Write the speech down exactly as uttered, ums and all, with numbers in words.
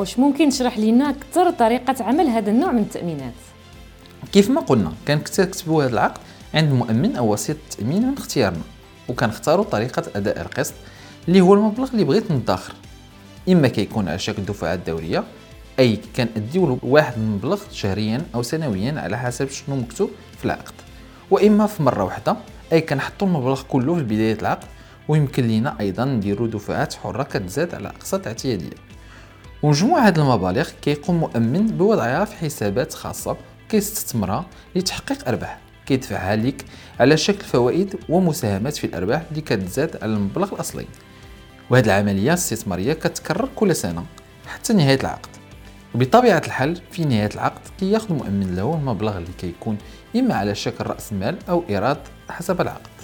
واش ممكن تشرح لنا اكثر طريقه عمل هذا النوع من التامينات؟ كيف ما قلنا كنكتبوا هذا العقد عند مؤمن او وسيط التامين من اختيارنا، وكنختاروا طريقه اداء القسط اللي هو المبلغ اللي بغيت ندخر. اما كيكون على شكل دفعات دوريه، اي كنديو واحد المبلغ شهريا او سنويا على حسب شنو مكتوب في العقد، واما في مره واحده، اي كنحطوا المبلغ كله في بدايه العقد. ويمكن لينا ايضا نديروا دفعات حره كتزاد على اقساط اعتياديه. ومجموع هذه المبالغ كيقوم مؤمن بوضعها في حسابات خاصه كيستثمرها لتحقيق ارباح، كيدفعها لك على شكل فوائد ومساهمات في الارباح اللي كتزاد على المبلغ الاصلي. وهذه العمليه الاستثماريه كتكرر كل سنه حتى نهايه العقد. وبطبيعه الحال في نهايه العقد كياخذ مؤمن له المبلغ اللي كيكون اما على شكل راس مال او ايراد حسب العقد.